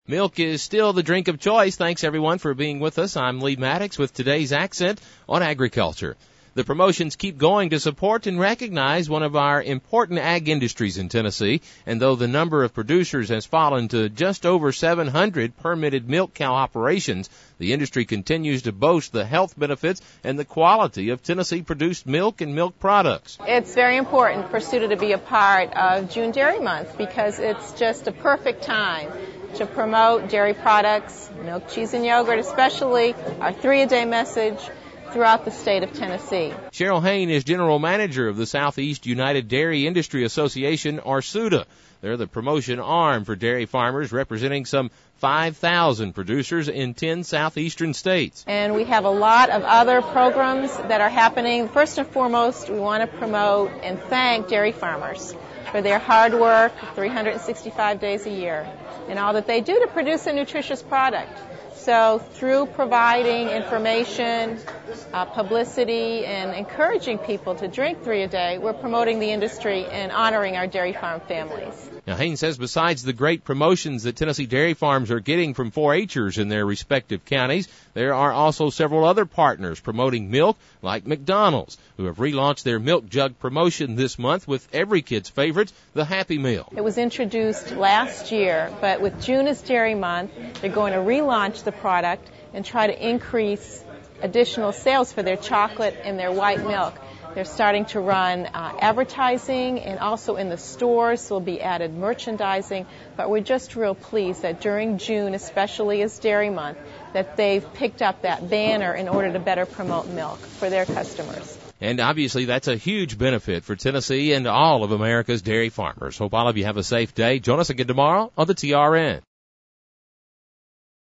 Milk is still the drink of choice. Thanks, everyone, for being with us. I'm Lee Maddox with today's accent on agriculture. The promotions keep going to support and recognize one of our important ag industries in Tennessee, and though the number of producers has fallen to just over 700 permitted milk cow operations, the industry continues to boast the health benefits and the quality of Tennessee-produced milk and milk products. It's very important for SUTA to be a part of June Dairy Month because it's just a perfect time to promote dairy products, milk, cheese, and yogurt, especially our 3-a-day message throughout the state of Tennessee. Cheryl Hain is General Manager of the Southeast United Dairy Industry Association, or SUTA. They're the promotion arm for dairy farmers, representing some 5,000 producers in 10 southeastern states. And we have a lot of other programs that are happening. First and foremost, we want to promote and thank dairy farmers for their hard work 365 days a year and all that they do to produce a nutritious product. So through providing information, publicity, and encouraging people to drink 3 a day, we're promoting the industry and honoring our dairy farm families. Now, Hain says besides the great promotions that Tennessee dairy farms are getting from 4-H'ers in their respective counties, there are also several other partners promoting milk, like McDonald's, who have relaunched their milk jug promotion this month with every kid's favorite, the Happy Meal. It was introduced last year, but with June as Dairy Month, they're going to relaunch the product and try to increase additional sales for their chocolate and their white milk. They're starting to run advertising, and also in the stores will be added merchandising. But we're just real pleased that during June, especially as Dairy Month, that they've picked up that banner in order to better promote milk for their customers. And obviously that's a huge benefit for Tennessee and all of America's dairy farmers. Hope all of you have a safe day. Join us again tomorrow on the TRN.